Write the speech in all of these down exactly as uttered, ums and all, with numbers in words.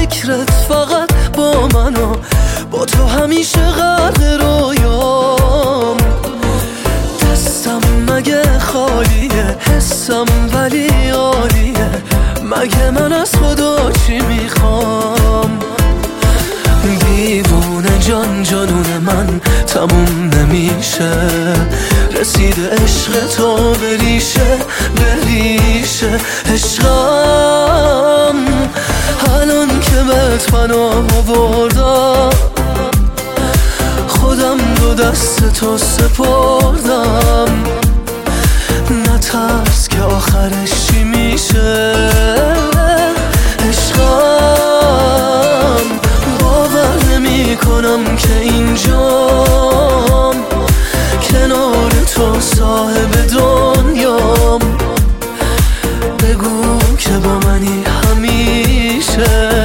فکرت فقط با من و با تو همیشه غرق رویام. دستم مگه خالیه، حسم ولی عالیه، مگه من از خدا چی میخوام؟ دیوونه جان جانون من تموم نمیشه، رسیده عشق تو به ریشه به ریشه. عشقم الان که بهت پناه آوردم، خودم دو دست تو سپردم. نترس که آخرش چی میشه. عشقم باور نمی کنم که اینجام، کنار تو صاحب دنیام. بگو که با منی همیشه.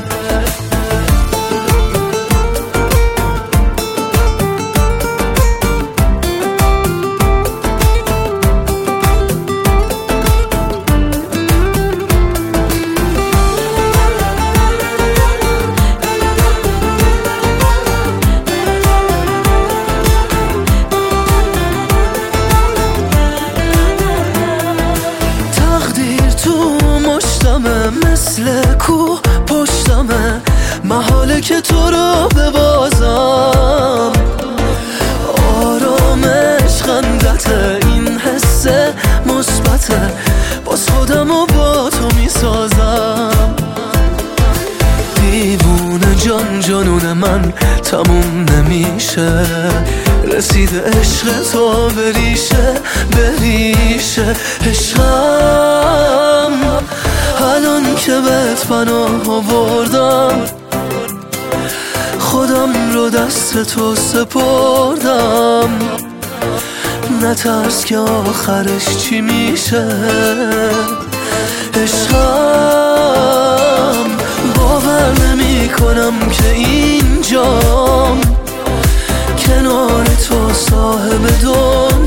مثل کوه پشتمه، محاله که تو رو ببازم. آرامش خندته، این حس مثبته، باز خودم و با تو میسازم. دیوونه جان جانون من تموم نمیشه، رسیده عشق تو به ریشه به ریشه. عشقم الان که بهت پناه آوردم، خودم رو دست تو سپردم. نترس که آخرش چی میشه. عشقم باور نمی کنم که اینجام، کنار تو صاحب دنیا.